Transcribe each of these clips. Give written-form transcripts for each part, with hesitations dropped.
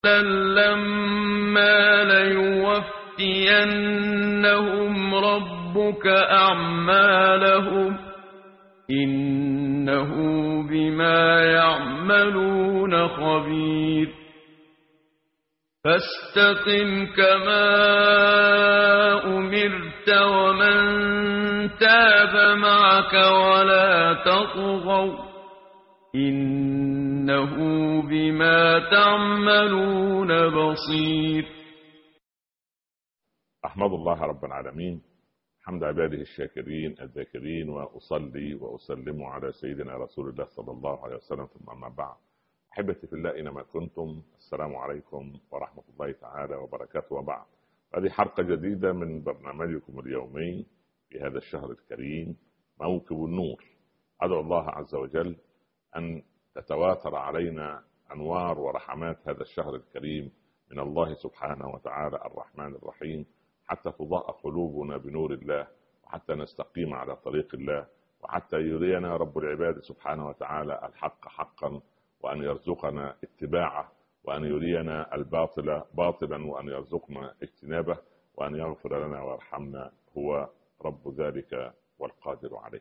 لما ليوفينهم ربك أعمالهم إنه بما يعملون خبير فاستقم كما أمرت ومن تاب معك ولا تطغوا إنه بما تعملون بصير. أحمد الله رب العالمين حمد عباده الشاكرين الذاكرين، وأصلي وأسلم على سيدنا رسول الله صلى الله عليه وسلم، ثم أما بعد. أحبتي في الله أينما كنتم، السلام عليكم ورحمة الله تعالى وبركاته. وبعد، هذه حلقة جديدة من برنامجكم اليومي في هذا الشهر الكريم موكب النور. أدعو الله عز وجل أن تتواتر علينا أنوار ورحمات هذا الشهر الكريم من الله سبحانه وتعالى الرحمن الرحيم، حتى تضاء قلوبنا بنور الله، وحتى نستقيم على طريق الله، وحتى يرينا رب العباد سبحانه وتعالى الحق حقا، وأن يرزقنا اتباعه، وأن يرينا الباطل باطلا، وأن يرزقنا اجتنابه، وأن يغفر لنا ويرحمنا، هو رب ذلك والقادر عليه.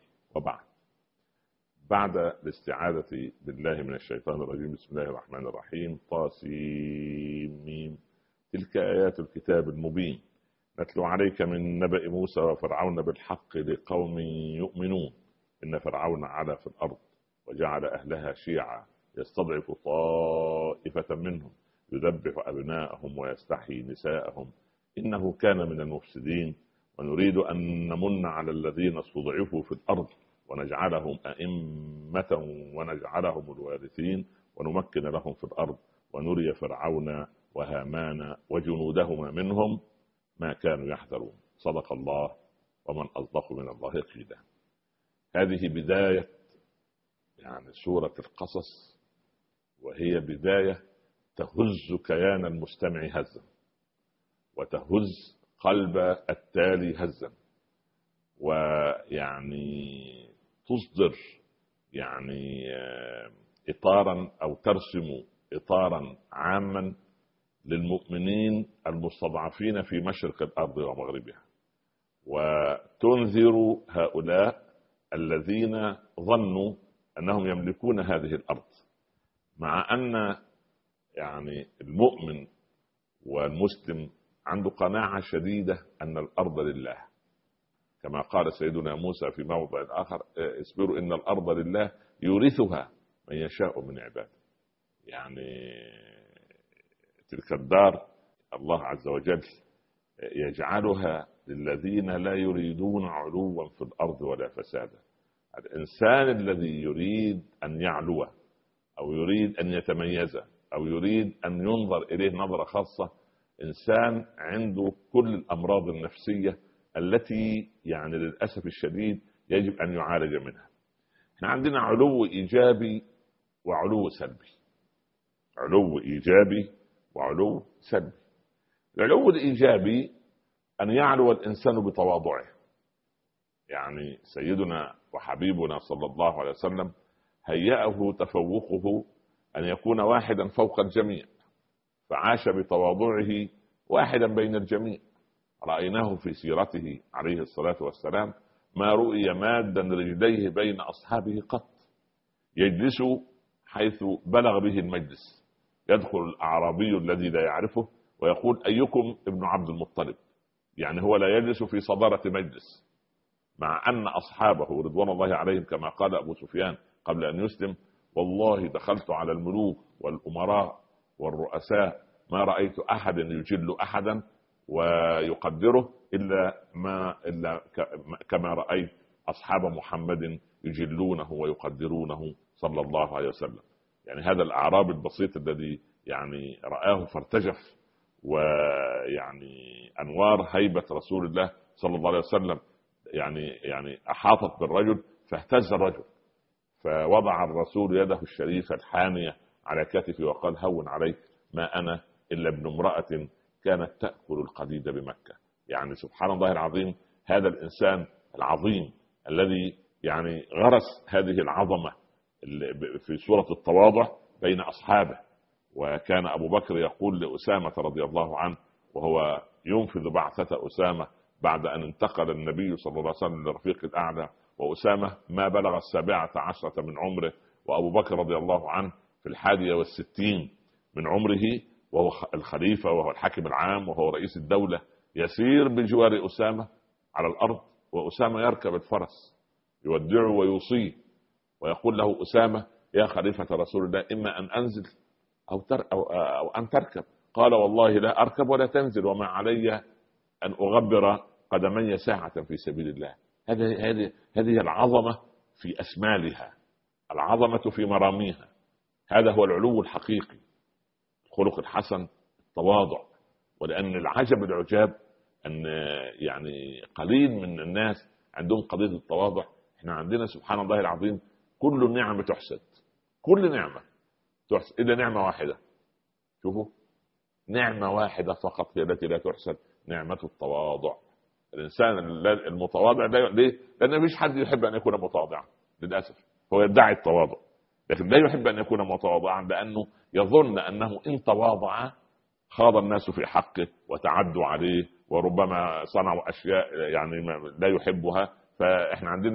بعد الاستعاذة بالله من الشيطان الرجيم، بسم الله الرحمن الرحيم. طاسيم، تلك آيات الكتاب المبين، نتلو عليك من نبأ موسى وفرعون بالحق لقوم يؤمنون. إن فرعون علا في الأرض وجعل أهلها شيعا يستضعف طائفة منهم يذبح أبناءهم ويستحيي نساءهم إنه كان من المفسدين. ونريد أن نمن على الذين استضعفوا في الأرض ونجعلهم أئمة ونجعلهم الوارثين ونمكن لهم في الأرض ونري فرعون وهامان وجنودهما منهم ما كانوا يحذرون. صدق الله، ومن أصدق من الله قيلا. هذه بداية سورة القصص، وهي بداية تهز كيان المستمع هزا، وتهز قلب التالي هزا، تصدر إطارا أو ترسم إطارا عاما للمؤمنين المستضعفين في مشرق الأرض ومغربها، وتنذر هؤلاء الذين ظنوا أنهم يملكون هذه الأرض، مع أن المؤمن والمسلم عنده قناعة شديدة أن الأرض لله، كما قال سيدنا موسى في موضع آخر: اصبروا إن الأرض لله يورثها من يشاء من عباده. تلك الدار الله عز وجل يجعلها للذين لا يريدون علوا في الأرض ولا فسادا. الإنسان الذي يريد أن يعلو أو يريد أن يتميز أو يريد أن ينظر إليه نظرة خاصة، إنسان عنده كل الأمراض النفسية التي للأسف الشديد يجب أن يعالج منها. احنا عندنا علو إيجابي وعلو سلبي، علو إيجابي وعلو سلبي. العلو الإيجابي أن يعلو الإنسان بتواضعه، سيدنا وحبيبنا صلى الله عليه وسلم هيأه تفوقه أن يكون واحدا فوق الجميع، فعاش بتواضعه واحدا بين الجميع. رأيناه في سيرته عليه الصلاة والسلام ما رؤي مادا رجليه بين أصحابه قط، يجلس حيث بلغ به المجلس، يدخل الأعرابي الذي لا يعرفه ويقول: أيكم ابن عبد المطلب؟ هو لا يجلس في صدارة مجلس، مع أن أصحابه رضوان الله عليهم كما قال أبو سفيان قبل أن يسلم: والله دخلت على الملوك والأمراء والرؤساء ما رأيت أحد يجل أحدا ويقدره إلا كما رأيت أصحاب محمد يجلونه ويقدرونه صلى الله عليه وسلم. هذا الأعراب البسيط الذي رآه فارتجف، أنوار هيبة رسول الله صلى الله عليه وسلم أحاطت بالرجل، فاهتز الرجل، فوضع الرسول يده الشريفة الحامية على كتفه وقال: هون عليك، ما أنا إلا ابن امرأة كانت تأكل القديد بمكة. سبحان الله العظيم، هذا الإنسان العظيم الذي غرس هذه العظمة في سورة التواضع بين أصحابه، وكان أبو بكر يقول لأسامة رضي الله عنه وهو ينفذ بعثة أسامة بعد أن انتقل النبي صلى الله عليه وسلم للرفيق الأعلى، وأسامة ما بلغ 17 من عمره، وأبو بكر رضي الله عنه في 61 من عمره، وهو الخليفة وهو الحاكم العام وهو رئيس الدولة، يسير بجوار أسامة على الأرض، وأسامة يركب الفرس يودعه ويوصيه ويقول له: أسامة يا خليفة رسول الله، إما أن أنزل أو أن تركب. قال: والله لا أركب ولا تنزل، وما علي أن أغبر قدمي ساعة في سبيل الله. هذه العظمة في أسمالها، العظمة في مراميها. هذا هو العلو الحقيقي، الخلق الحسن، التواضع. ولأن العجب العجاب أن يعني قليل من الناس عندهم قضية التواضع. احنا عندنا سبحان الله العظيم كل النعم تحسد، كل نعمة تحسد إلا نعمة واحدة. شوفوا، نعمة واحدة فقط هي التي لا تحسد، نعمة التواضع. الإنسان المتواضع ليه؟ لأن مفيش حد يحب أن يكون متواضعا للأسف، هو يدعي التواضع لكن لا يحب أن يكون متواضعا، لأنه يظن أنه إن تواضع خاض الناس في حقه وتعدوا عليه، وربما صنعوا أشياء يعني لا يحبها. فإحنا عندنا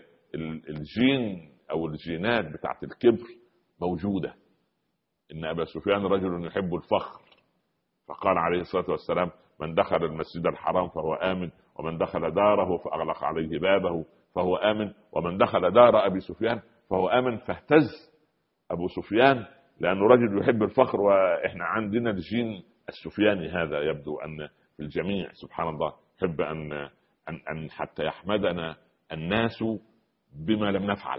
الجين أو الجينات بتاعت الكبر موجودة. إن أبا سفيان رجل يحب الفخر، فقال عليه الصلاة والسلام: من دخل المسجد الحرام فهو آمن، ومن دخل داره فأغلق عليه بابه فهو آمن، ومن دخل دار أبي سفيان فهو آمن. فاهتز أبو سفيان لأنه رجل يحب الفخر. وإحنا عندنا الجين السفياني هذا يبدو أن في الجميع سبحان الله يحب أن حتى يحمدنا الناس بما لم نفعل.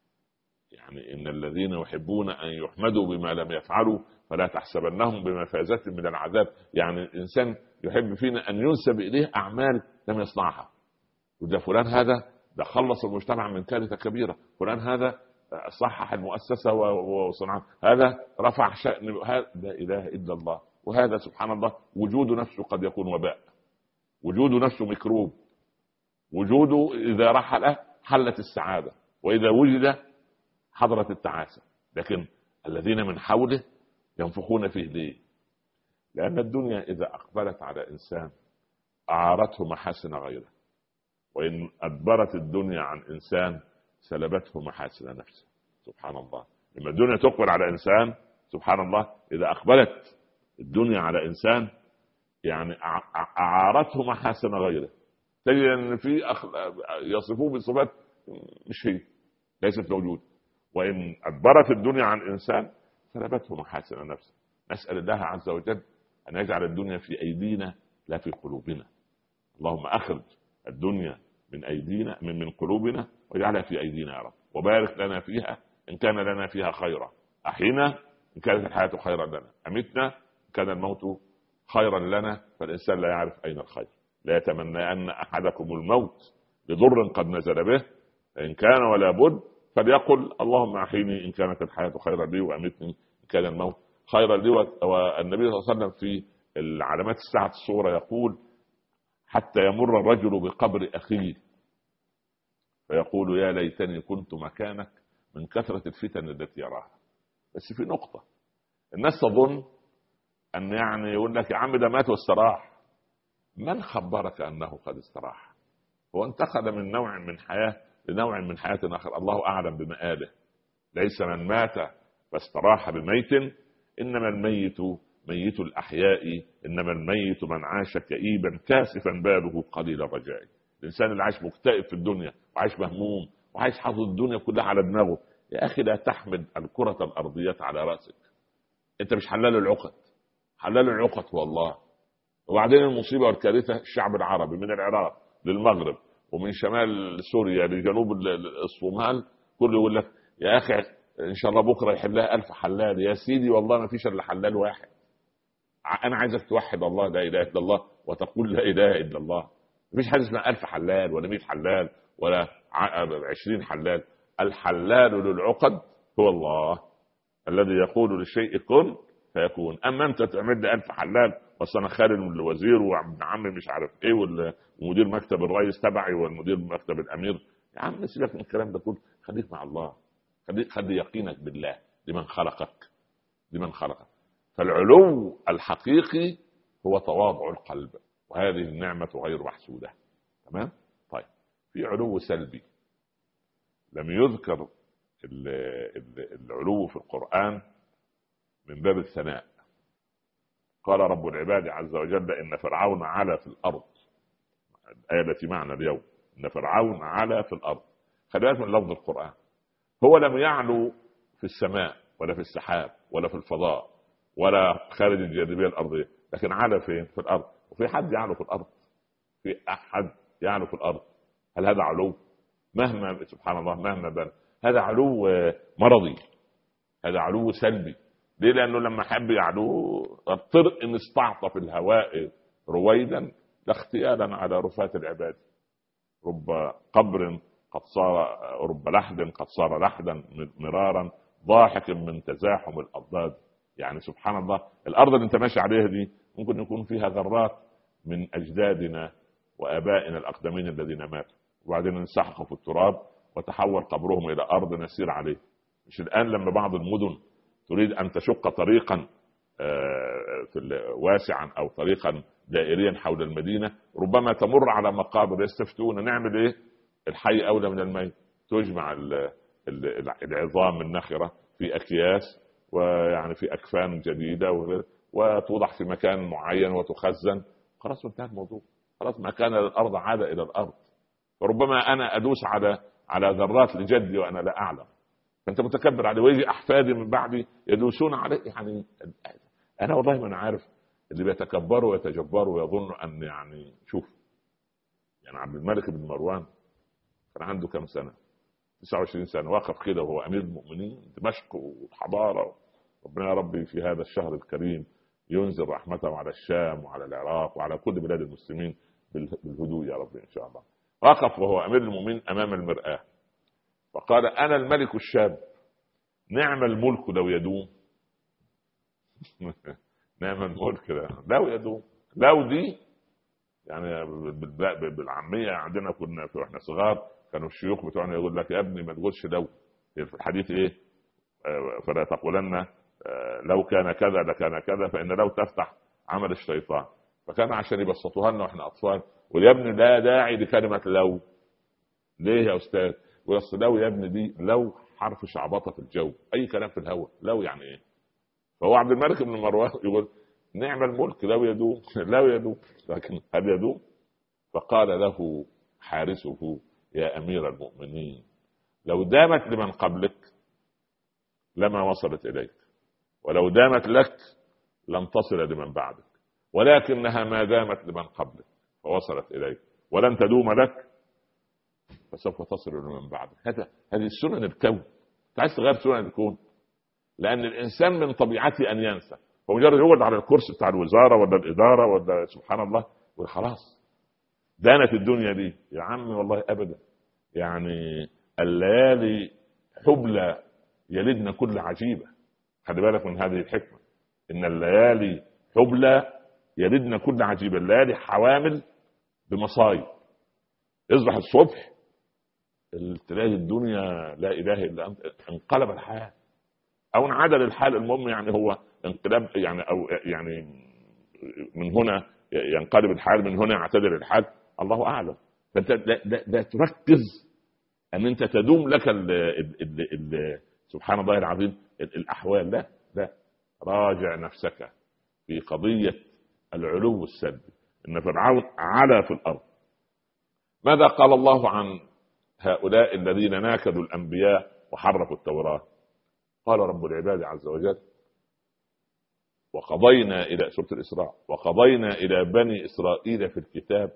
يعني إن الذين يحبون أن يحمدوا بما لم يفعلوا فلا تحسبنهم بمفازة من العذاب. يعني الإنسان يحب فينا أن ينسب إليه أعمال لم يصنعها، وده فلان هذا ده خلص المجتمع من كارثة كبيرة، فلان هذا صحح المؤسسة وصنعها، هذا رفع شأن، لا إله إلا الله. وهذا سبحان الله وجود نفسه قد يكون وباء، وجود نفسه مكروب، وجوده إذا رحل حلت السعادة، وإذا وجد حضرت التعاسة. لكن الذين من حوله ينفخون فيه ليه؟ لأن الدنيا إذا أقبلت على إنسان أعارته محاسن غيره، وإن أدبرت الدنيا عن إنسان سلبته محاسن نفسه. سبحان الله، لما الدنيا تقبل على إنسان سبحان الله إذا أقبلت الدنيا على إنسان يعني أعارته محاسن غيره، تجد أن في يصفوه بصفات مش هي، ليست موجودة. وإن أدبرت الدنيا عن إنسان سلبته محاسن نفسه. نسأل الله عز وجل أن يجعل الدنيا في أيدينا لا في قلوبنا. اللهم أخرج الدنيا من أيدينا من قلوبنا واجعلها في أيدينا يا رب، وبارك لنا فيها إن كان لنا فيها خيرا، أحينا إن كانت الحياة خيرا لنا، أمتنا إن كان الموت خيرا لنا. فالإنسان لا يعرف أين الخير. لا يتمنى أن أحدكم الموت لضر قد نزل به، إن كان ولا بد فليقل اللهم أحيني إن كانت الحياة خيرا لي، وأمتني إن كان الموت خيرا لي. والنبي صلى الله عليه وسلم في العلامات الساعة الصورة يقول: حتى يمر الرجل بقبر أخيه فيقول يا ليتني كنت مكانك من كثرة الفتن التي يراها. بس في نقطة، الناس تظن أن يعني يقول لك يا عم ده مات واستراح. من خبرك أنه قد استراح؟ هو انتقل من نوع من حياة لنوع من حياة آخر، الله أعلم بمآله. ليس من مات فاستراح بميت، إنما الميت ميت الأحياء، إنما الميت من عاش كئيبا كاسفا باله قليل الرجاء. الإنسان اللي عايش مكتئب في الدنيا وعايش مهموم وعايش حاطط الدنيا كلها على دماغه، يا أخي لا تحمد الكرة الأرضية على رأسك. أنت مش حلال العقد، حلال العقد هو الله. وبعدين المصيبة والكارثة الشعب العربي من العراق للمغرب ومن شمال سوريا لجنوب الصومال كله يقول لك يا أخي إن شاء الله بكرة يحلها 1000 حلال. يا سيدي والله ما فيش إلا حلال واحد. أنا عايزك توحد الله لا إله إلا الله وتقول لا إله إلا الله. مفيش حاجة اسمها 1000 حلال ولا 100 حلال ولا 20 حلال. الحلال للعقد هو الله الذي يقول للشيء كن فيكون. أما أنت تعمل لي 1000 حلال وأنا خالد الوزير وابن عمي مش عارف إيه ومدير مكتب الرئيس تبعي والمدير مكتب الأمير، يا عم سيبك من الكلام ده كله، خليك مع الله، خلي يقينك بالله لمن خلقك. فالعلو الحقيقي هو تواضع القلب، وهذه النعمة غير محسودة. تمام. طيب، في علو سلبي لم يذكر العلو في القرآن من باب الثناء. قال رب العباد عز وجل إن فرعون علا في الأرض، الآية التي معنا اليوم، إن فرعون علا في الأرض. خلي بالك من لفظ القرآن، هو لم يعلو في السماء ولا في السحاب ولا في الفضاء ولا خارج الجاذبية الأرضية، لكن علا فين؟ في الأرض. وفي حد يعلو في الأرض؟ في أحد يعلو في الأرض؟ هل هذا علو؟ مهما سبحان الله مهما بل هذا علو مرضي، هذا علو سلبي. ليه؟ لأنه لما حب يعلو الطرق إن استعطى في الهواء رويدا لاختيالا على رفاة العباد. رب قبر قد صار، رب لحد قد صار لحدا مرارا ضاحك من تزاحم الأضداد. يعني سبحان الله، الأرض اللي انت ماشي عليها دي ممكن يكون فيها ذرات من أجدادنا وآبائنا الأقدمين الذين ماتوا، وبعدين انسحقوا في التراب وتحول قبرهم إلى أرض نسير عليه. مش الآن لما بعض المدن تريد أن تشق طريقا واسعا أو طريقا دائريا حول المدينة، ربما تمر على مقابر يستفتون نعمل إيه؟ الحي أولى من الميت. تجمع العظام النخرة في أكياس، ويعني في أكفان جديدة، وتوضع في مكان معين وتخزن. خلاص انتهى الموضوع. خلاص ما كان للأرض عاد إلى الأرض. فربما أنا أدوس على ذرات لجدي وأنا لا أعلم، فأنت متكبر عليه، ويجي أحفادي من بعدي يدوسون عليه. يعني أنا والله ما أنا عارف اللي بيتكبروا ويتجبروا ويظن أن يعني شوف، يعني عبد الملك بن مروان كان عنده كم سنة؟ 29 سنة، واقف كده وهو أمير المؤمنين، دمشق وحضارة. ربنا يا ربي في هذا الشهر الكريم ينزل رحمته على الشام وعلى العراق وعلى كل بلاد المسلمين بالهدوء يا رب إن شاء الله. وقف وهو أمير المؤمنين أمام المرآة فقال أنا الملك الشاب، نعم الملك لو يدوم. نعم الملك لو يدوم. لو دي يعني بالعامية عندنا كنا واحنا صغار كانوا الشيوخ بتوعنا يقول لك يا ابني ما تقولش لو، في الحديث ايه؟ فلا تقولن لو كان كذا لكان كذا، فإن لو تفتح عمل الشيطان. فكان عشان يبسطوها لنا واحنا اطفال، ويا ابني لا داعي لكلمة لو. ليه يا استاذ؟ ويصل لو يا ابني دي لو حرف شعبطة في الجو، اي كلام في الهواء، لو يعني ايه؟ فهو عبد الملك بن مروان يقول نعم الملك لو يدوم. لو يدوم، لكن هل يدوم؟ فقال له حارسه يا أمير المؤمنين لو دامت لمن قبلك لما وصلت إليك، ولو دامت لك لن تصل لمن بعدك، ولكنها ما دامت لمن قبلك فوصلت إليك، ولن تدوم لك فسوف تصل لمن بعدك. هذه السنن الكون. عايز تغير سنن الكون؟ لأن الإنسان من طبيعته أن ينسى، فمجرد يقعد على الكرسي بتاع الوزارة ولا الإدارة ولا سبحان الله وخلاص دانت الدنيا دي. يا عمي والله أبدا. يعني الليالي حبلى يلدنا كل عجيبة. خلي بالك من هذه الحكمة، إن الليالي حبلى يلدنا كل عجيبة. الليالي حوامل بمصايب. اصبح الصبح تلاقي الدنيا لا إله إلا أنت، انقلب الحال أو انعدل الحال. المهم يعني هو انقلاب يعني، أو يعني من هنا ينقلب الحال، من هنا يعتدل الحال، الله أعلم. فأنت لا تركز أن أنت تدوم لك سبحان الله العظيم الأحوال. لا راجع نفسك في قضية العلو السلبي. إن فرعون علا في الأرض. ماذا قال الله عن هؤلاء الذين ناكدوا الأنبياء وحرفوا التوراة؟ قال رب العباد عز وجل وقضينا إلى سورة الإسراء وقضينا إلى بني إسرائيل في الكتاب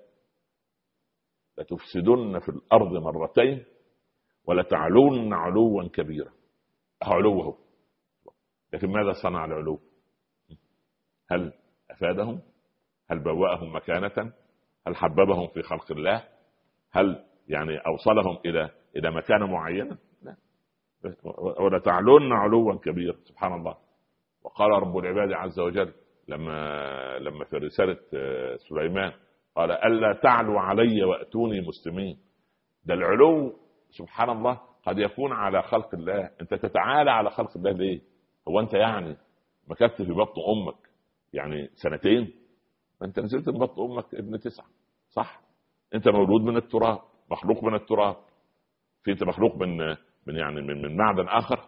لتفسدن في الأرض مرتين ولتعلون علوا كبيرا. علوه، لكن ماذا صنع العلو؟ هل أفادهم؟ هل بوأهم مكانة؟ هل حببهم في خلق الله؟ هل يعني أوصلهم إلى مكانة معينة؟ لا. ولتعلون علوا كبيرا. سبحان الله. وقال رب العباد عز وجل لما في رسالة سليمان قال ألا تعلوا علي وأتوني مسلمين. ده العلو سبحان الله قد يكون على خلق الله. أنت تتعالى على خلق الله ليه؟ هو أنت يعني مكثت في بطن امك يعني 2 سنين، فانت نزلت من بطن امك ابن 9، صح؟ انت مولود من التراب، مخلوق من التراب. في انت مخلوق من يعني من معدن اخر،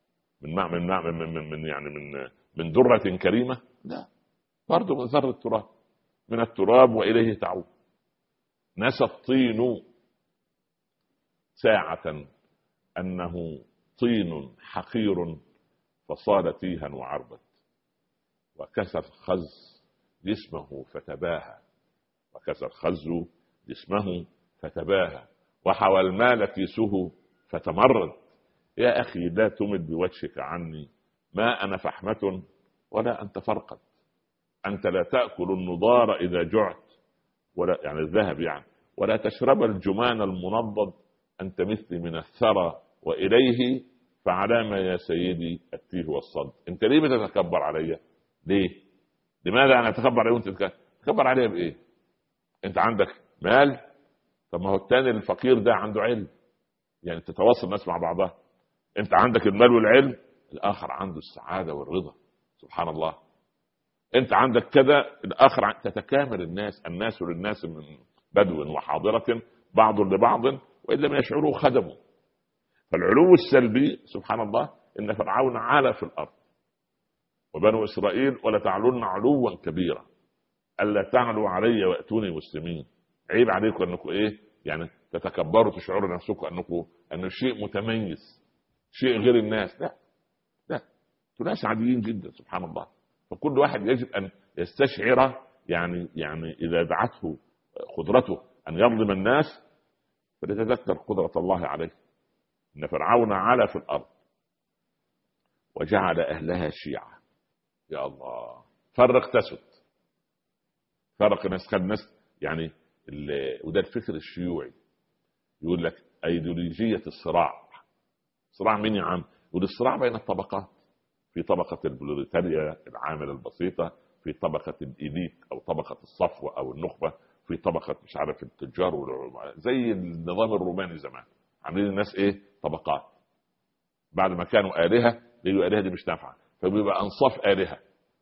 من درة كريمة؟ لا، برضه من ذرة التراب، من التراب واليه تعود. نسى الطين ساعة انه طين حقير فصال تيها وعربت، وكسى الخز جسمه فتباهى، وكسى الخز جسمه فتباهى، وحوى المال كيسه فتمرد. يا أخي لا تمد بوجهك عني، ما أنا فحمة ولا أنت فرقد. أنت لا تأكل النضار إذا جعت، ولا يعني الذهب يعني، ولا تشرب الجمان المنضد. أنت مثلي من الثرى وإليه، فعلام يا سيدي التيه والصد. أنت ليه بتتكبر علي؟ ليه؟ لماذا أنا أتكبر علي وأنت تتكبر علي بإيه؟ أنت عندك مال، طب ما هو الثاني الفقير ده عنده علم، يعني تتواصل الناس مع بعضها. أنت عندك المال والعلم، الآخر عنده السعادة والرضا، سبحان الله. أنت عندك كذا، الآخر تتكامل الناس للناس من بدو وحاضرة، بعض لبعض، وإن لم يشعروا خدموا. فالعلو السلبي سبحان الله، إن فرعون علا في الأرض وبنو إسرائيل ولا تعلن علوا كبيرا، ألا تعلوا علي وأتوني مسلمين. عيب عليكم أنكم إيه يعني تتكبروا، تشعروا نفسكم أنه شيء متميز، شيء غير الناس. لا لا، ناس عاديين جدا سبحان الله. فكل واحد يجب أن يستشعر يعني إذا دعته قدرته أن يظلم الناس فليتذكر قدرة الله عليه. إن فرعون علا في الأرض وجعل أهلها شيعا. يا الله، فرق تسد، فرق الناس يعني وده الفكر الشيوعي. يقول لك أيديولوجية الصراع. صراع مين يا عم؟ يقول الصراع بين الطبقات، في طبقة البروليتاريا العاملة البسيطة، في طبقة الإليت أو طبقة الصفوة أو النخبة، في طبقة مش عارف التجار زي النظام الروماني زمان، عاملين الناس إيه؟ طبقات. بعد ما كانوا آلهة لقوا آلهة دي مش نافعة، فبيبقى أنصاف آلهة.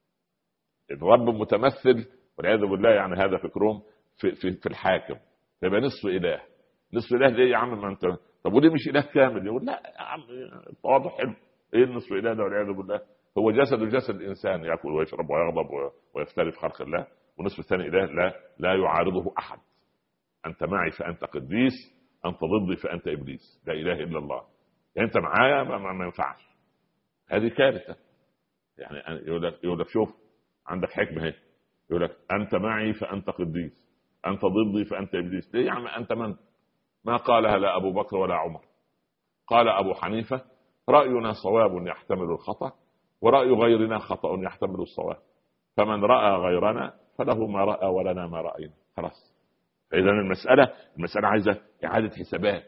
الرب متمثل والعياذ بالله، يعني هذا فكرهم في الحاكم، فيبقى نصف إله. نصف إله ليه يا عم؟ ما أنت طب وليه مش إله كامل؟ يقول لا يا عم التواضع حلو. ايه النصف اله ده والعياذ بالله؟ هو جسد الانسان ياكل ويشرب ويغضب ويختلف خلق الله، ونصف الثاني اله لا يعارضه احد. انت معي فانت قديس، انت ضدي فانت ابليس، لا اله الا الله. يعني انت معايا ما ينفعش. هذه كارثه. يعني يقول لك شوف عندك حكمه اهي، يقول لك انت معي فانت قديس، انت ضدي فانت ابليس. ليه يا عم؟ انت من؟ ما قالها لا ابو بكر ولا عمر. قال ابو حنيفه رأينا صواب يحتمل الخطأ، ورأي غيرنا خطأ يحتمل الصواب، فمن رأى غيرنا فله ما رأى ولنا ما رأينا. خلاص. فإذا المسألة عايزة إعادة حسابات.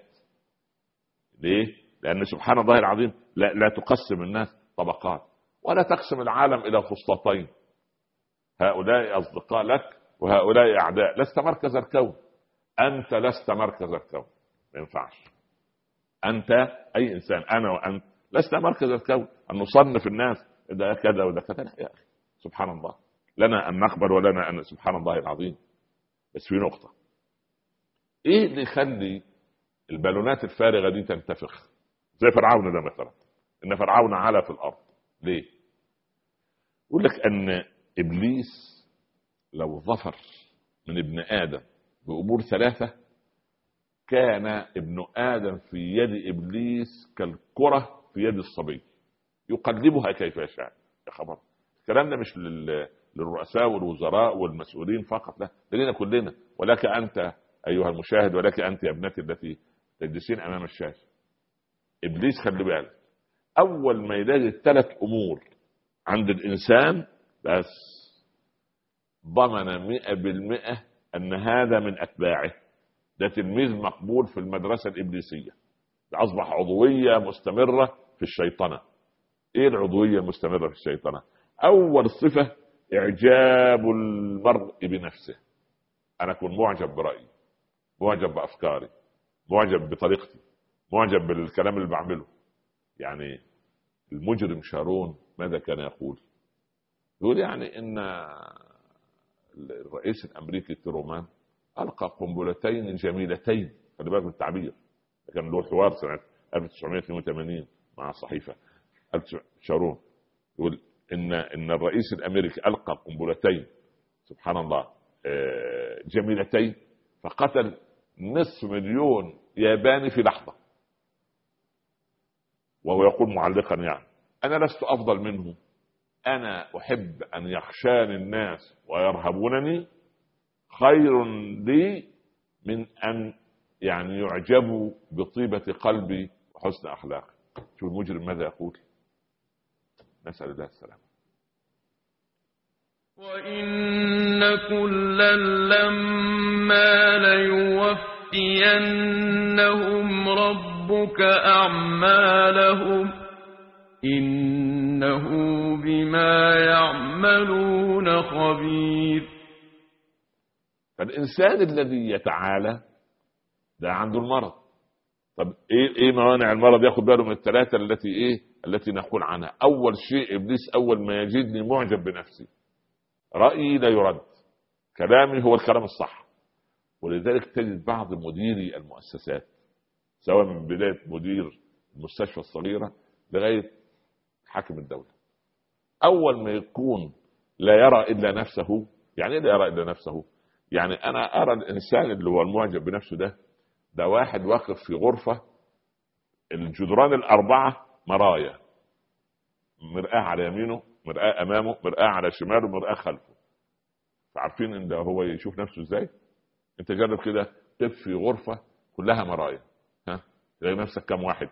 ليه؟ لأن سبحان الله العظيم لا تقسم الناس طبقات، ولا تقسم العالم إلى خصلتين، هؤلاء أصدقاء لك وهؤلاء أعداء. لست مركز الكون، أنت لست مركز الكون، ما ينفعش. أنت أي إنسان، أنا وأنت لسنا مركز الكون أن نصنف الناس ده كذا وده كذا. لا يا أخي سبحان الله، لنا أن نقبل ولنا أن سبحان الله العظيم. بس في نقطة، إيه اللي يخلي البالونات الفارغة دي تنتفخ زي فرعون ده مثلا؟ إن فرعون علا في الأرض ليه؟ يقول لك أن إبليس لو ظفر من ابن آدم بأمور 3 كان ابن آدم في يد إبليس كالكرة في يد الصبي يقلبها كيف يشاء. يا خبر، الكلام ده مش للرؤساء والوزراء والمسؤولين فقط، لا، لنا كلنا، ولك أنت أيها المشاهد، ولك أنت يا ابنتي التي تجلسين أمام الشاشة. إبليس خلي بالك، أول ما يلاقي 3 أمور عند الإنسان بس ضمن 100% أن هذا من أتباعه، ده تلميذ مقبول في المدرسة الإبليسية، ده أصبح عضوية مستمرة في الشيطنة. إيه العضوية المستمرة في الشيطنة؟ أول صفة إعجاب المرء بنفسه. أنا أكون معجب برأيي، معجب بأفكاري، معجب بطريقتي، معجب بالكلام اللي بعمله. يعني المجرم شارون ماذا كان يقول؟ يقول يعني ان الرئيس الامريكي ترومان القى قنبلتين جميلتين، خلي بالك بالتعبير، كان له حوار سنه 1982 مع صحيفه شارون، يقول ان الرئيس الامريكي القى قنبلتين سبحان الله جميلتين فقتل 500,000 ياباني في لحظه. وهو يقول معلقا يعني انا لست افضل منه، انا احب ان يخشاني الناس ويرهبونني خير لي من ان يعني يعجبوا بطيبة قلبي وحسن اخلاقي. شوف المجرم ماذا يقول، نسأل الله السلامة. وإن كلا لما ليوفينهم ربك أعمالهم إنه بما يعملون خبير. فالإنسان الذي يتعالى ده عنده المرض. طب ايه موانع المرض؟ ياخد باله من الثلاثة التي نقول عنها. اول شيء ابليس اول ما يجدني معجب بنفسي، رأيي لا يرد، كلامي هو الكلام الصح. ولذلك تجد بعض مديري المؤسسات سواء من بداية مدير المستشفى الصغيرة لغاية حاكم الدولة، اول ما يكون لا يرى الا نفسه. يعني ايه لا يرى الا نفسه؟ يعني انا ارى الانسان اللي هو المعجب بنفسه ده واحد واقف في غرفة الجدران الأربعة مرايا، مرآة على يمينه، مرآة أمامه، مرآة على شماله، مرآة خلفه. فعارفين إن هو يشوف نفسه إزاي؟ أنت جرب كده، قف في غرفة كلها مرايا، تلاقي نفسك كم واحد؟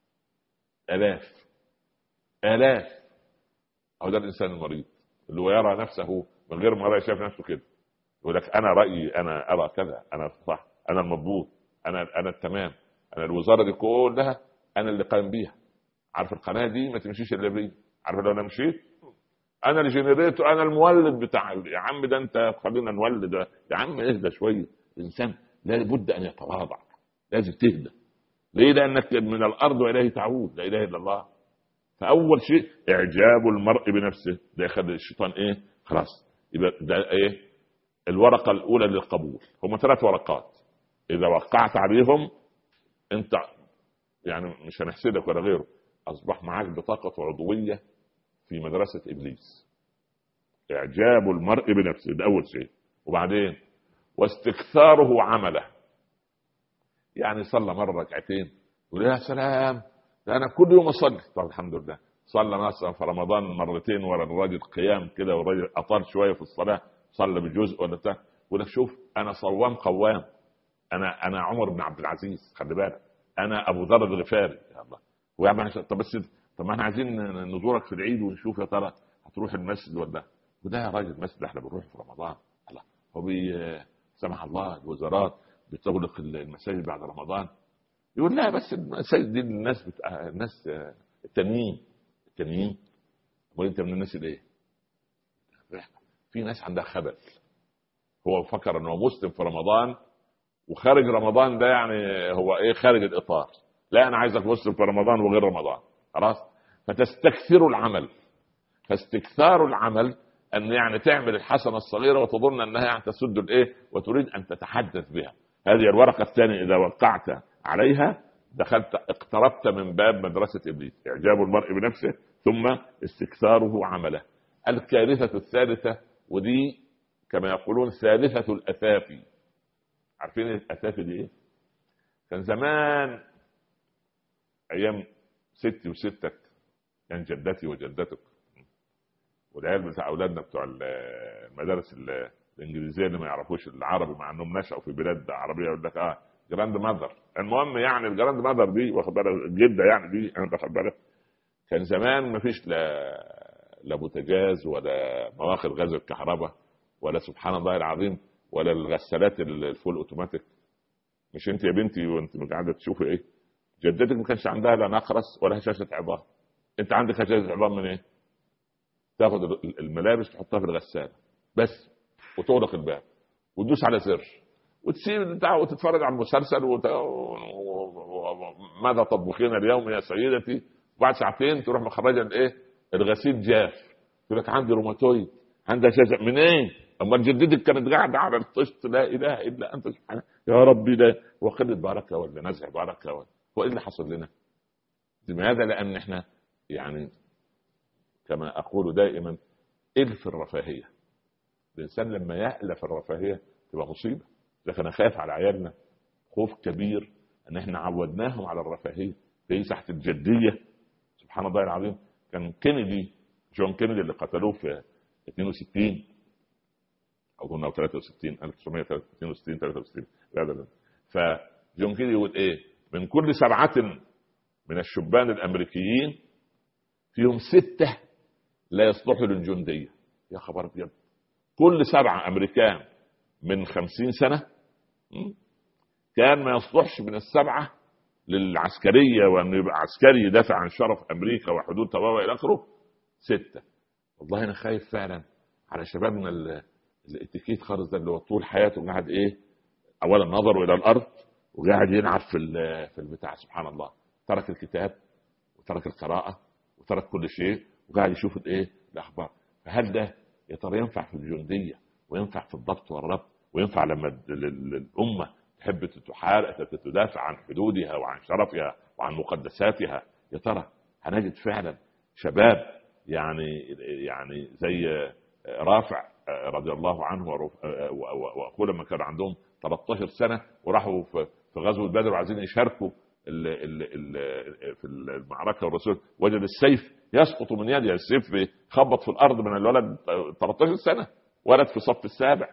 آلاف. أو ده الإنسان المريض اللي هو يرى نفسه من غير مرايا، شايف نفسه كده، يقول لك أنا رأيي، أنا أرى كذا، أنا صح، أنا المضبوط، أنا التمام، أنا الوزارة دي كلها أنا اللي قايم بيها. عارف القناة دي ما تمشيش إلا بي، عارف لو أنا مشيت أنا الجنريتور، أنا المولد بتاع. يا عم ده أنت خلينا نولد، يا عم اهدى شوية. الإنسان لابد أن يتواضع، لازم تهدى. ليه؟ لأنك من الأرض وإليه تعود، لا إله إلا الله. فأول شيء إعجاب المرء بنفسه، ده يخلي الشيطان إيه؟ خلاص يبقى ده إيه؟ الورقة الأولى للقبول. هم 3 ورقات، إذا وقعت عليهم أنت يعني مش هنحسدك ولا غيره، أصبح معك بطاقة عضوية في مدرسة إبليس. إعجاب المرء بنفسه ده أول شيء. وبعدين واستكثاره عمله، يعني صلى مرة ركعتين يقول يا سلام ده أنا كل يوم أصلي. طب الحمد لله. صلى مثلا في رمضان مرتين ورا الراجل قيام كده، والراجل أطال شوية في الصلاة، صلى بجزء ولا بتاع، يقول لك شوف أنا صوام قوام، أنا عمر بن عبد العزيز، خلي بالك أنا أبو ذر الغفاري. يا الله. ويعني طب ما احنا عايزين نزورك في العيد ونشوف يا ترى هتروح المسجد ولا. وده يا راجل المسجد احنا بنروح في رمضان. الله هو سمح الله الوزارات بتغلق المساجد بعد رمضان. يقول لا بس المساجد دي الناس التانيين. وانت من الناس الايه؟ في ناس عندها خبل، هو فكر انه مسلم في رمضان وخارج رمضان ده يعني هو ايه؟ خارج الاطار. لا انا عايزك مسلم في رمضان وغير رمضان، خلاص. فتستكثر العمل. فاستكثار العمل ان يعني تعمل الحسنه الصغيره وتظن انها يعني تسد الايه، وتريد ان تتحدث بها. هذه الورقه الثانيه، اذا وقعت عليها دخلت، اقتربت من باب مدرسه ابليس. اعجاب المرء بنفسه، ثم استكثاره عمله. الكارثه الثالثه، ودي كما يقولون ثالثه الاثافي. عارفين الاثافي دي ايه؟ كان زمان ايام ستي وستك، يعني جدتي وجدتك والعيال بتاع اولادنا بتوع المدارس الانجليزيه اللي ما يعرفوش العربي مع انهم نشأوا في بلاد عربيه، يقول لك جراند ماذر. المهم يعني الجراند ماذر دي واخد بالك، الجده يعني دي انا واخد بالك. كان زمان ما فيش لا بوتاجاز ولا مواخر غاز الكهرباء ولا سبحان الله العظيم ولا الغسالات الفول اوتوماتيك. مش انت يا بنتي وانت قاعده تشوفي ايه؟ جدتك ما كانش عندها لا نقرس ولا هشاشه عظام. انت عندك هشاشه عظام من ايه؟ تاخد الملابس تحطها في الغساله بس، وتغلق الباب وتدوس على زر وتسيب البتاع وتتفرج على المسلسل ماذا تطبخين اليوم يا سيدتي. بعد ساعتين تروح مخرجه الايه؟ الغسيل جاف، يقول لك عندي روماتويد، عندها جزع. منين؟ اما جدتك كانت قاعده على الطشت، لا اله الا انت سبحانك يا ربي. ده وقله بركه ولا نزع بركه ولا هو ايه اللي حصل لنا؟ لماذا؟ لان احنا يعني كما اقول دائما الف الرفاهيه. الانسان لما يألف الرفاهيه تبقى مصيبه. لكن انا خايف على عيالنا خوف كبير ان احنا عودناهم على الرفاهيه في ساحه الجديه. سبحان الله العظيم. كان كينيدي، جون كينيدي اللي قتلوه في 62 او 63 1962 63 لا. فجون كينيدي يقول ايه؟ من كل 7 من الشبان الامريكيين فيهم 6 لا يصلحوا للجنديه. يا خبر ابيض. كل 7 امريكان من 50 سنه كان ما يصلحش من ال7 للعسكريه، وانه يبقى عسكري يدافع عن شرف امريكا وحدود تبابا الى اخره. 6. والله انا خايف فعلا على شبابنا الاتيكيت خالص ده، اللي هو طول حياته قاعد ايه؟ اولا نظره الى الارض وقاعد يلعب في البتاع. سبحان الله. ترك الكتاب وترك القراءه وترك كل شيء وقاعد يشوف الايه؟ الاخبار. فهل ده يا ترى ينفع في الجنديه وينفع في الضبط والربط وينفع لما الامه تحب تدافع عن حدودها وعن شرفها وعن مقدساتها؟ يا ترى هنجد فعلا شباب يعني زي رافع رضي الله عنه واخوه لما كان عندهم 13 سنه وراحوا في غزوه بدر وعايزين يشاركوا في المعركه، والرسول وجد السيف يسقط من يده. السيف خبط في الارض من الولد 13 سنه، ولد في صف السابع.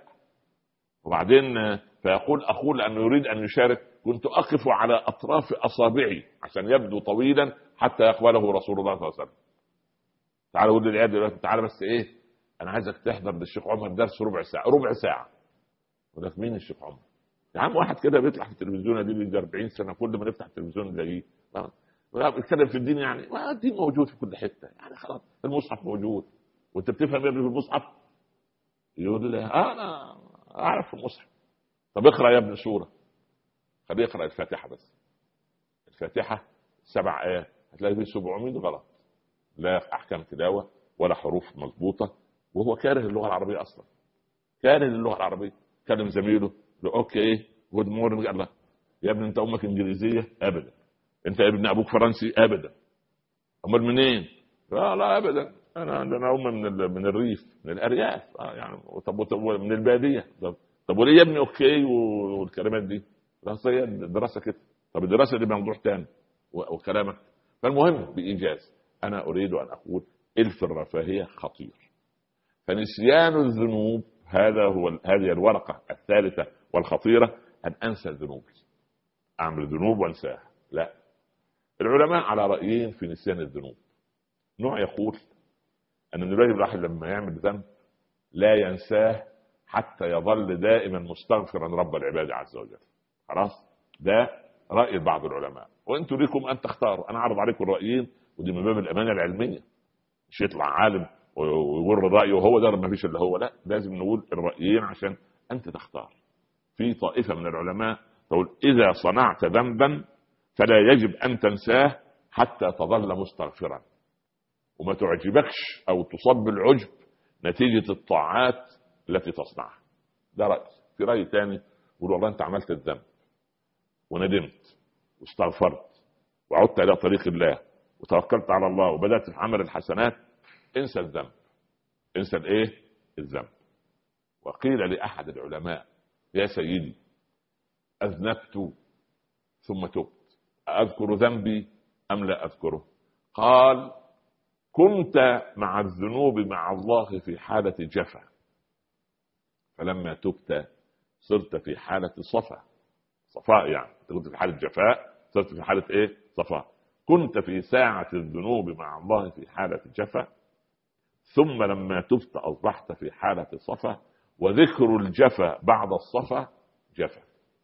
وبعدين فيقول اخوه لانه يريد ان يشارك: كنت اقف على اطراف اصابعي عشان يبدو طويلا حتى يقبله رسول الله صلى الله عليه وسلم. تعال قول للعيال دلوقتي تعال بس ايه، انا عايزك تحضر للشيخ عمر درس ربع ساعه. يقول لك مين الشيخ عمر؟ يا عم واحد كده بيطلع في التلفزيون دي من 40 سنه، كل ما نفتح التلفزيون نلاقيه بيتكلم في الدين. يعني ما الدين موجود في كل حته، يعني خلاص المصحف موجود وانت بتفهم ايه في المصحف؟ يقول لي انا اعرف في المصحف. طب اقرا يا ابن سوره. خليه يقرا الفاتحه بس. الفاتحه 7 آيات هتلاقي فيه 700 غلط، لا احكام تلاوه ولا حروف مضبوطه، وهو كاره اللغه العربيه اصلا. كاره اللغه العربيه. كلم زميله اوكي جود مورنينج. الله يا ابني انت امك انجليزيه؟ ابدا. انت يا ابن ابوك فرنسي؟ ابدا. امال منين؟ لا ابدا، انا امي من الريف، من الارياف. يعني طب من الباديه. طب وليه يا ابني اوكي والكلمات دي؟ هي الدراسه كده. طب الدراسه دي موضوع تاني وكلامك. فالمهم بايجاز انا اريد ان اقول الف الرفاهيه خطير. فنسيان الذنوب هذه الورقه الثالثه والخطيره، ان انسى ذنوبي. اعمل ذنوب وانساها؟ لا. العلماء على رايين في نسيان الذنوب. نوع يقول ان الواحد لما يعمل ذنب لا ينساه حتى يظل دائما مستغفرا رب العباد عز وجل. خلاص. ده راي بعض العلماء، وانتم لكم ان تختاروا. انا اعرض عليكم الرايين، ودي من باب الامانه العلميه. مش يطلع عالم ويقول الراي وهو ده ما فيش الا هو. لا، لازم نقول الرايين عشان انت تختار. في طائفه من العلماء تقول اذا صنعت ذنبا فلا يجب ان تنساه حتى تظل مستغفرا، وما تعجبكش او تصاب بالعجب نتيجه الطاعات التي تصنعها. ده راي. في راي ثاني يقول والله انت عملت الذنب وندمت واستغفرت وعدت الى طريق الله وتوكلت على الله وبدات في عمل الحسنات، انسى الذنب. انسى الايه؟ الذنب. وقيل لاحد العلماء: يا سيدي اذنبت ثم تبت، اذكر ذنبي ام لا اذكره؟ قال: كنت مع الذنوب مع الله في حالة جفا، فلما تبت صرت في حالة صفاء. يعني كنت في حالة جفاء صرت في حالة ايه؟ صفاء. كنت في ساعة الذنوب مع الله في حالة جفا، ثم لما تبت أصبحت في حالة صفا، وذكر الجفا بعد الصفا جفا.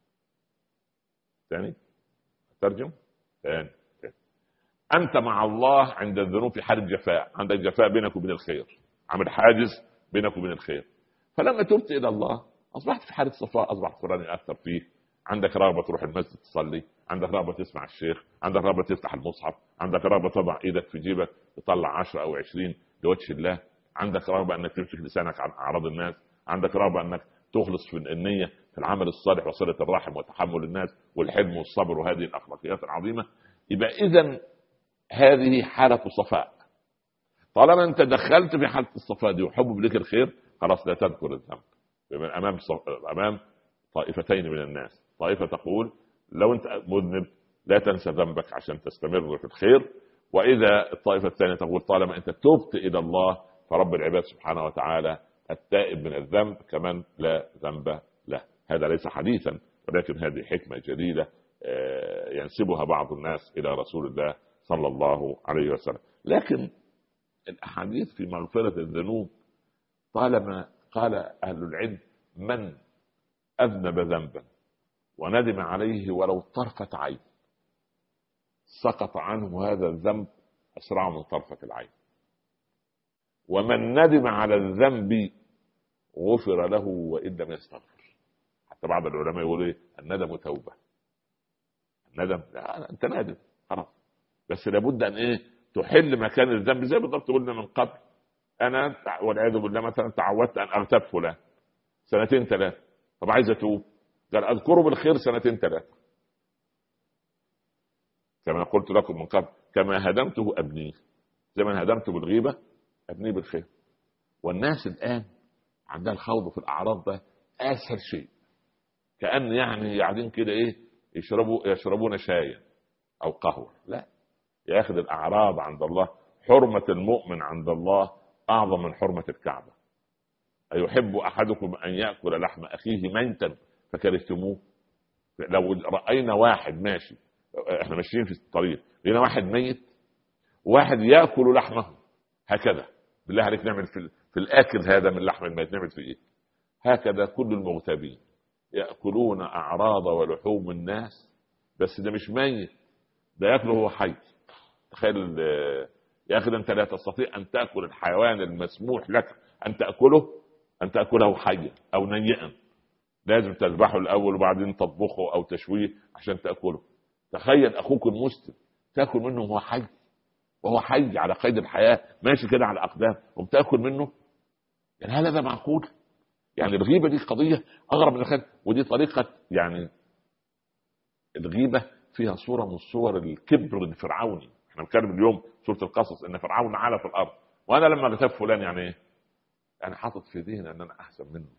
ثاني ترجم ثاني. أنت مع الله عند الذنوب في حالة جفاء، عندك جفاء بينك وبين الخير، عمل حاجز بينك وبين الخير. فلما تبت إلى الله أصبحت في حالة صفاء، أصبح القرآن يأثر فيك، عندك رغبة تروح المسجد تصلي، عندك رغبة تسمع الشيخ، عندك رغبة تفتح المصحف، عندك رغبة تضع إيدك في جيبك تطلع 10 أو 20 لوجه الله. عندك رغبة أنك تمسك لسانك عن أعراض الناس، عندك رغبة أنك تخلص في النية في العمل الصالح وصلة الرحم وتحمل الناس والحلم والصبر وهذه الأخلاقيات العظيمة، يبقى إذن هذه حالة صفاء. طالما أنت دخلت في حالة الصفاء دي وحب لك الخير، خلاص لا تذكر الذنب أمام طائفتين من الناس. طائفة تقول لو أنت مذنب لا تنسى ذنبك عشان تستمر في الخير، وإذا الطائفة الثانية تقول طالما أنت تبت إلى الله فرب العباد سبحانه وتعالى التائب من الذنب كمان لا ذنب له. هذا ليس حديثا، ولكن هذه حكمة جديدة ينسبها بعض الناس إلى رسول الله صلى الله عليه وسلم. لكن الأحاديث في مغفرة الذنوب طالما قال أهل العلم من أذنب ذنبا وندم عليه ولو طرفة عين سقط عنه هذا الذنب أسرع من طرفة العين، ومن ندم على الذنب غفر له وإن لم يستغفر. حتى بعض العلماء يقول إيه؟ الندم توبة. الندم أنت نادم خلاص، بس لابد أن إيه؟ تحل مكان الذنب. زي بالضبط قلنا من قبل، أنا والعياذ بالله مثلا تعودت أن أغتاب فلان 2 3، طب عايز أتوب، قال أذكره بالخير 2 3، كما قلت لكم من قبل كما هدمته أبنيه، زي ما هدمته بالغيبة أبنيه بالخير. والناس الآن عندها الخوض في الأعراض ده أسهل شيء، كأن يعني قاعدين كده إيه يشربون شاي أو قهوة. لا، ياخذ الأعراض عند الله. حرمة المؤمن عند الله أعظم من حرمة الكعبة. أيحب أحدكم أن يأكل لحم أخيه ميتا فكرهتموه؟ لو رأينا واحد ماشي، احنا ماشيين في الطريق لقينا واحد ميت واحد يأكل لحمه، هكذا بالله عليك نعمل في الآكل هذا من لحم الميت نعمل فيه إيه؟ هكذا كل المغتابين يأكلون أعراض ولحوم الناس، بس ده مش ميت، ده يأكله هو حي. تخيل يا أخي، أنت لا تستطيع أن تأكل الحيوان المسموح لك أن تأكله حيا أو نيئا، لازم تذبحه الأول وبعدين تطبخه أو تشويه عشان تأكله. تخيل أخوك المسلم تأكل منه وهو حي على قيد الحياة ماشي كده على أقدام وبتأكل منه، يعني هل هذا معقول؟ يعني الغيبة دي قضية أغرب من الخير، ودي طريقة يعني الغيبة فيها صورة من صور الكبر الفرعوني. احنا بنتكلم اليوم سورة القصص ان فرعون علا في الارض، وانا لما غتاب فلان يعني ايه؟ يعني حاطط في ذهني ان انا احسن منه،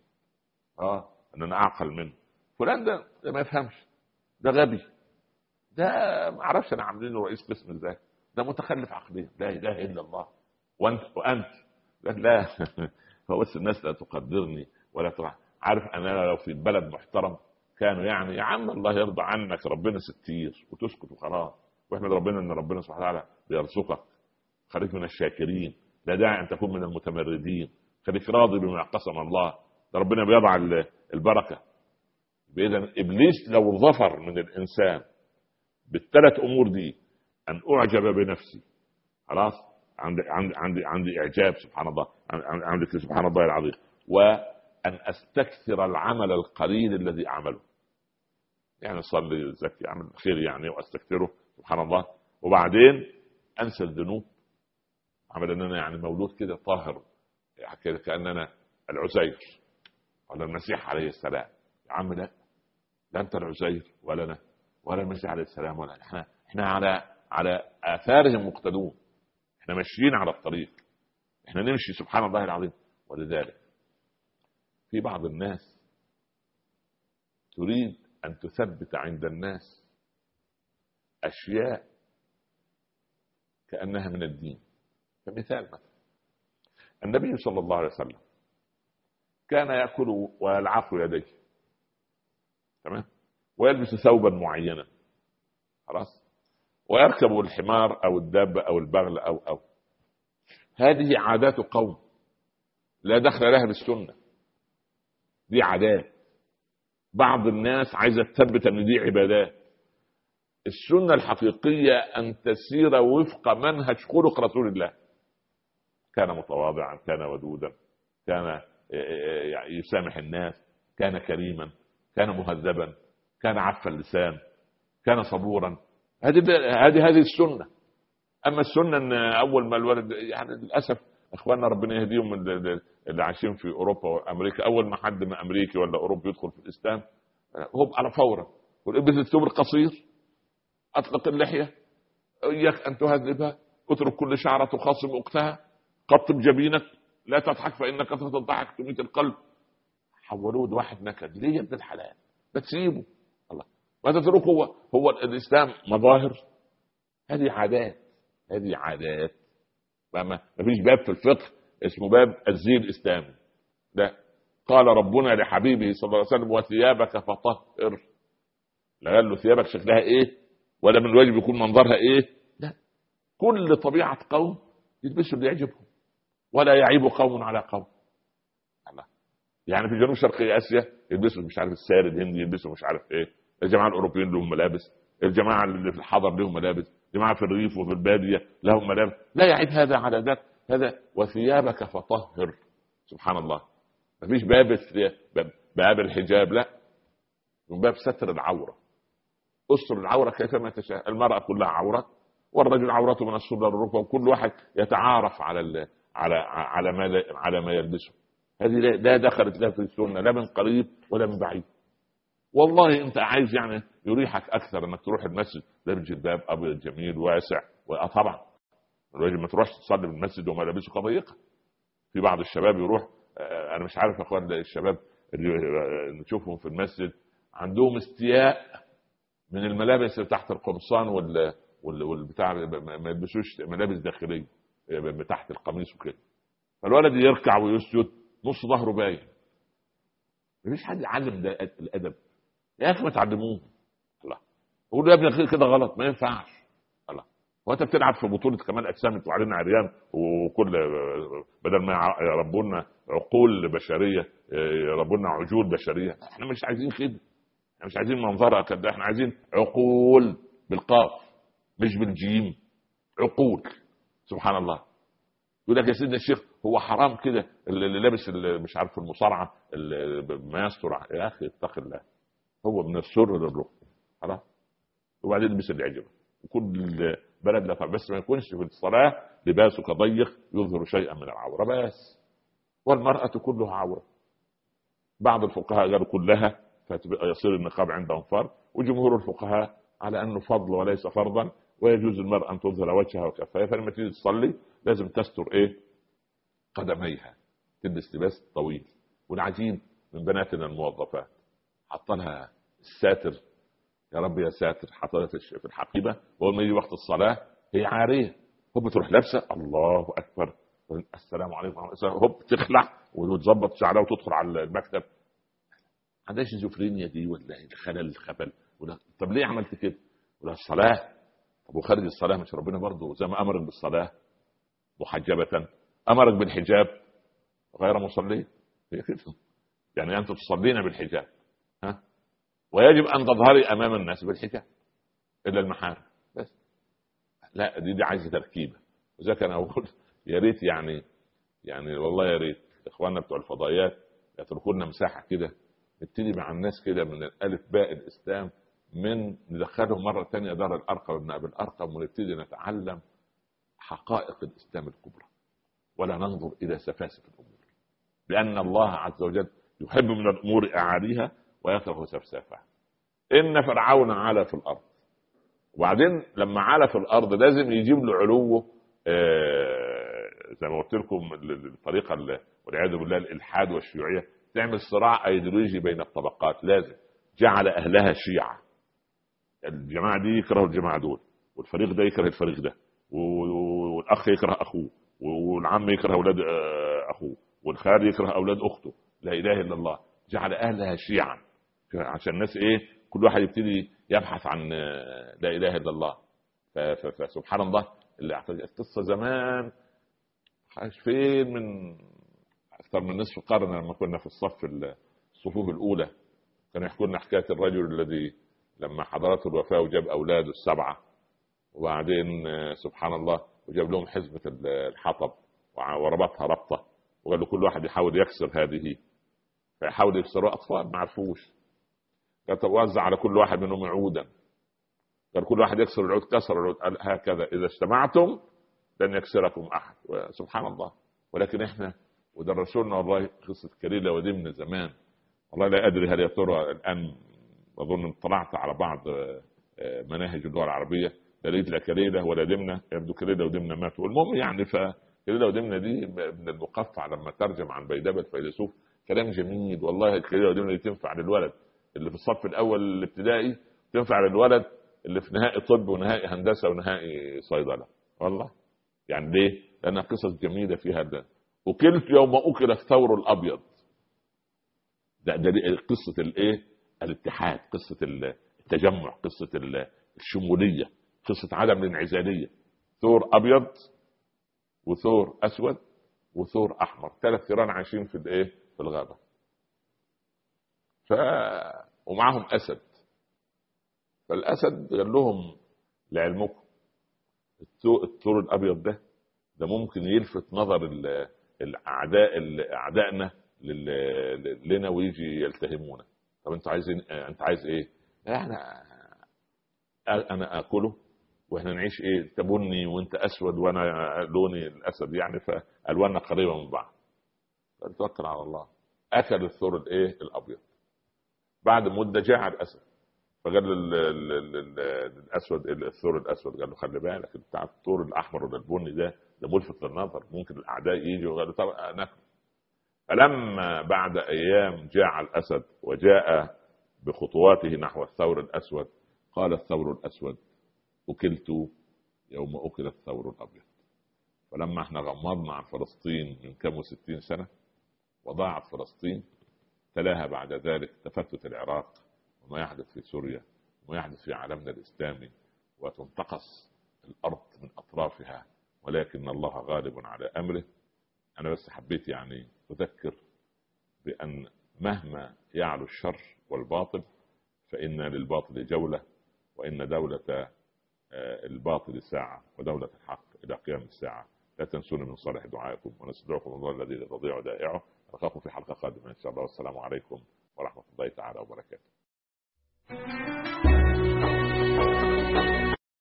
ان انا اعقل منه. فلان ده ما يفهمش، ده غبي، ده ما اعرفش انا عاملينه رئيس قسم ازاي، ده متخلف عقليا، لا اله الا الله. وانت لا فبس الناس لا تقدرني ولا ترى. عارف انا لو في بلد محترم كانوا يعني يا عم الله يرضى عنك، ربنا ستير وتسكت وخلاص، واحمد ربنا ان ربنا سبحانه وتعالى بيرزقك، خليك من الشاكرين، لا داعي ان تكون من المتمردين، خليك راضي بما قسم الله، ده ربنا بيضع البركه. باذن ابليس لو ظفر من الانسان بالثلاث امور دي، ان اعجب بنفسي خلاص، عندي اعجاب سبحان الله، عندك سبحان الله العظيم، وان استكثر العمل القليل الذي اعمله، يعني صلي زكي اعمل خير يعني واستكثره سبحان الله، وبعدين انسى الذنوب، عمل ان انا يعني مولود كده طاهر، يعني كاننا العزير ولا المسيح عليه السلام. يا عم لا انت العزير ولا انا ولا المسيح عليه السلام، ولا احنا على اثارهم مقتدون، احنا ماشيين على الطريق، احنا نمشي سبحان الله العظيم. ولذلك في بعض الناس تريد ان تثبت عند الناس اشياء كأنها من الدين. كمثال مثلا النبي صلى الله عليه وسلم كان يأكل ويلعق يديه، تمام، ويلبس ثوبا معينا خلاص، ويركب الحمار أو الدابة أو البغل أو هذه عادات قوم لا دخل لها بالسنة، دي عادات. بعض الناس عايزة تثبت أن دي عبادات. السنة الحقيقية أن تسير وفق منهج خلق رسول الله، كان متواضعا، كان ودودا، كان يسامح الناس، كان كريما، كان مهذبا، كان عف اللسان، كان صبورا. هذه السنة. أما السنة أن أول ما الولد يعني للأسف اخواننا ربنا يهديهم اللي عايشين في اوروبا وامريكا، اول ما حد من امريكي ولا اوروبي يدخل في الاسلام هو على فورا والبس الثوب القصير، اطلق اللحيه، اياك ان تهذبها، اترك كل شعره تخاصم اختها، قطب جبينك، لا تضحك فان كثره الضحك تميت القلب. حولوه لواحد نكد. ليه يا ابن الحلال؟ بتسيبه الله، ما تتركه. هو الاسلام مظاهر، هذه عادات، هذه عادات. ما فيش باب في الفقه اسمه باب الزي الاسلامي، لا. قال ربنا لحبيبه صلى الله عليه وسلم وثيابك فطهر. لا قال له ثيابك شكلها ايه ولا من الواجب يكون منظرها ايه، لا. كل طبيعه قوم يلبسوا اللي يعجبهم، ولا يعيب قوم على قوم. الله. يعني في جنوب شرقي اسيا يلبسوا مش عارف الساري الهندي، يلبسوا مش عارف ايه، الجماعه الاوروبيين لهم ملابس، الجماعه اللي في الحضر لهم ملابس، الجماعه في الريف وفي الباديه لهم ملابس، لا يعيب هذا على ذاك. هذا وثيابك فطهر. سبحان الله. ما فيش باب الحجاب، لا، من باب ستر العوره. استر العوره كيفما تشاء. المراه كلها عوره والرجل عورته من الصدر للركبه، وكل واحد يتعارف على ما يلبسه. هذه لا دخلت لا في السنه لا من قريب ولا من بعيد. والله انت عايز يعني يريحك اكثر انك تروح المسجد لابس جلباب ابيض جميل واسع، وطبعا الراجل ما تروحش تصلي في المسجد وملابسه ضيقه. في بعض الشباب يروح، انا مش عارف يا اخوان الشباب اللي نشوفهم في المسجد عندهم استياء من الملابس اللي تحت القمصان والبتاع، ما يلبسوش ملابس داخليه تحت القميص وكده، فالولد يركع ويسجد نص ظهره باين. مفيش حد يعلم ده الادب يا اخي، ما تعلموه. الله. قول يا ابني كده غلط، ما ينفعش. الله. وانت بتلعب في بطوله كمال اجسام انتوا علينا عريان، وكل بدل ما يربونا عقول بشريه يربونا عجول بشريه. احنا مش عايزين كده، احنا مش عايزين منظره كده، احنا عايزين عقول بالقاف مش بالجيم، عقول. سبحان الله. يقول لك يا سيدنا الشيخ هو حرام كده اللي لابس مش عارف المصارعه ما يستر. يا اخي اتق الله، هو من السر للركب خلاص. وبعدين البس اللي يعجبك. وكل بلد لا، بس ما يكونش في الصلاه لباسك ضيق يظهر شيئا من العوره بس. والمراه كلها عوره. بعض الفقهاء قالوا كلها فيصير النقاب عندهم فرض، وجمهور الفقهاء على انه فضل وليس فرضا، ويجوز المرأة ان تظهر وجهها وكفها. فلما تيجي تصلي لازم تستر ايه؟ قدميها، تلبس لباس طويل. والعجيب من بناتنا الموظفات حط لها الساتر، يا رب يا ساتر، حطها في الحقيبه، واول ما يجي وقت الصلاه هي عاريه، هو بتروح لابسه الله اكبر السلام عليكم، هوب تخلع وتظبط شعرها وتدخل على المكتب. عندها شيزوفرينيا دي ولا الخلل الخبل ولا؟ طب ليه عملت كده؟ ولا الصلاه؟ طب وخارج الصلاه مش ربنا برضه زي ما امرك بالصلاه محجبه امرك بالحجاب غير مصليه؟ هي كده يعني انت تصلين بالحجاب، ها، ويجب ان تظهري امام الناس بالحجاب الا المحارم بس. لا دي عايزه تركيبه. وذلك انا اقول يا ريت يعني والله يا ريت اخواننا بتوع الفضائيات يتركوا لنا مساحه كده، نبتدي مع الناس كده من الالف باء الاسلام، من ندخلهم مره ثانيه دار الارقم وابن ابي الارقم، ونبتدي نتعلم حقائق الاسلام الكبرى، ولا ننظر الى سفاسف الامور، لان الله عز وجل يحب من الامور اعاليها ويكره سفسافها. ان فرعون علا في الارض، وبعدين لما علا في الارض لازم يجيب له علوه، زي ما قلت لكم الطريقه والعياذ بالله الالحاد والشيوعيه تعمل صراع ايديولوجي بين الطبقات. لازم جعل اهلها شيعه، الجماعه دي يكرهوا الجماعه دول، والفريق ده يكره الفريق ده، والاخ يكره اخوه، والعم يكره اولاد اخوه، والخال يكره اولاد اخته. لا اله الا الله. جعل اهلها شيعا عشان الناس ايه؟ كل واحد يبتدي يبحث عن لا اله الا الله. فسبحان الله القصه زمان فين، من اكثر من نصف قرن لما كنا في الصفوف الاولى كانوا يحكوا لنا حكايه الرجل الذي لما حضرته الوفاه وجاب اولاده السبعه، وبعدين سبحان الله وجاب لهم حزمه الحطب وربطها ربطه، وقال له كل واحد يحاول يكسر هذه، فيحاول يكسروا اطفال ما عرفوش، قال طب وزع على كل واحد منهم عودا، قال كل واحد يكسر العود، كسر العود، قال هكذا اذا اجتمعتم لن يكسركم احد. سبحان الله. ولكن احنا ودرسونا والله قصة كليلة ودمنة زمان. والله لا أدري هل يا ترى الآن، أظن اطلعت على بعض مناهج اللغة العربية، لا لقيت لا كليلة ولا دمنة، يبدو كليلة ودمنة ماتوا. المهم يعني فكليلة ودمنة دي ابن المقفع لما ترجم عن بيدبة الفيلسوف كلام جميل والله. كليلة ودمنة دي تنفع للولد اللي في الصف الأول الابتدائي، تنفع للولد اللي في نهائي طب ونهائي هندسة ونهائي صيدلة. والله يعني ليه؟ لأن قصص جميلة فيها ده. أكلت يوم أكل الثور الأبيض، ده قصة الايه؟ الاتحاد، قصة التجمع، قصة الشمولية، قصة عدم الانعزالية. ثور أبيض وثور أسود وثور أحمر، 3 ثيران عايشين في الايه؟ في الغابة. ومعهم أسد. فالأسد قال لهم لعلمكم الثور الأبيض ده ممكن يلفت نظر أعدائنا لنا ويجي يلتهمونا. طب انتوا عايزين، انت عايز ايه؟ انا اكله واحنا نعيش ايه؟ تبني وانت اسود وانا لوني الاسد، يعني فالواننا قريبه من بعض. توكل على الله. اكل الثور الايه؟ الابيض. بعد مده جاع الاسد، فقال الاسود الثور الاسود قال له خلي بالك بتاع الثور الاحمر ولا البني ده ملفت للنظر، ممكن الاعداء يجوا. قال له طب ناكل. فلما بعد أيام جاع الأسد وجاء بخطواته نحو الثور الأسود، قال الثور الأسود أكلت يوم أكل الثور الأبيض. فلما احنا غمضنا عن فلسطين من كم و60 سنة وضاعت فلسطين، تلاها بعد ذلك تفتت العراق وما يحدث في سوريا وما يحدث في عالمنا الإسلامي، وتنتقص الأرض من أطرافها، ولكن الله غالب على أمره. أنا بس حبيت يعني أذكر بأن مهما يعلو الشر والباطل فإن للباطل جولة، وإن دولة الباطل ساعة ودولة الحق إلى قيام الساعة. لا تنسون من صالح دعائكم، ونستودعكم الله الذي لا تضيع ودائعه. ألقاكم في حلقة قادمة إن شاء الله، والسلام عليكم ورحمة الله تعالى وبركاته.